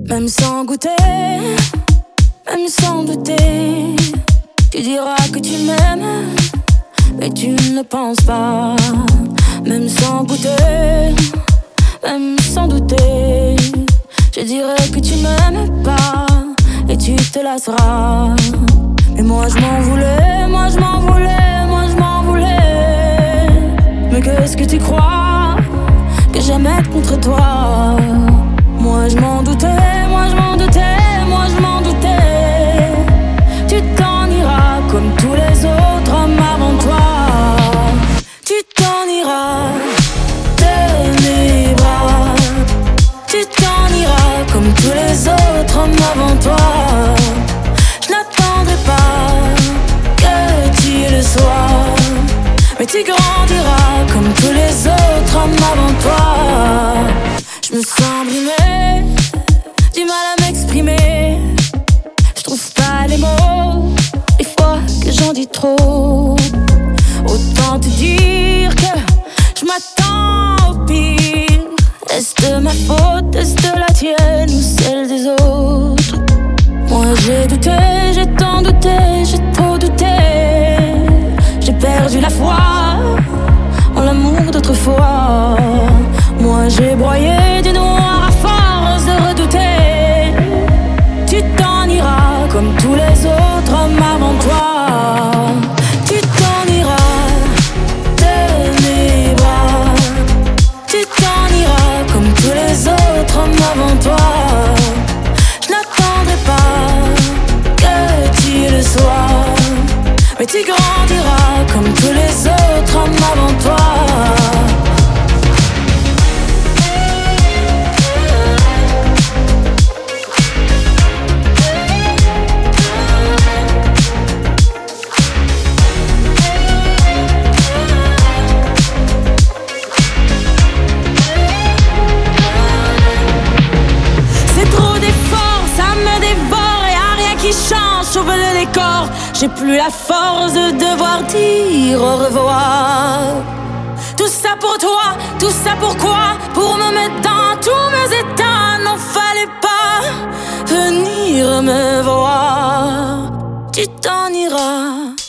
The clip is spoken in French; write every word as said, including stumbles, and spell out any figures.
Même sans goûter, même sans douter, tu diras que tu m'aimes, mais tu ne le penses pas. Même sans goûter, même sans douter, je dirais que tu m'aimes pas et tu te lasseras. Mais moi je m'en voulais, moi je m'en voulais, moi je m'en voulais. Mais qu'est-ce que tu crois que j'aimais contre toi? Moi je m'en doutais, moi je m'en doutais, moi je m'en doutais. Tu t'en iras comme tous les autres hommes avant toi. Tu t'en iras de mes bras. Tu t'en iras comme tous les autres hommes avant toi. Je n'attendrai pas que tu le sois, mais tu grandiras comme tous les autres hommes avant toi. Je me sens brimée, du mal à m'exprimer. Je trouve pas les mots, les fois que j'en dis trop. Autant te dire que je m'attends au pire. Est-ce de ma faute, est-ce de la tienne ou celle des autres? Moi j'ai douté, j'ai tant douté, j'ai trop douté. J'ai perdu la foi en l'amour d'autrefois. Moi j'ai broyé du noir à force de redouter. Tu t'en iras comme tous les autres hommes avant toi. Tu t'en iras de mes bras. Tu t'en iras comme tous les autres hommes avant toi. Je n'attendrai pas que tu le sois, mais tu grandiras comme tous les autres hommes avant toi. J'ouvre le décor, j'ai plus la force de devoir dire au revoir. Tout ça pour toi, tout ça pourquoi? Pour me mettre dans tous mes états. N'en fallait pas venir me voir. Tu t'en iras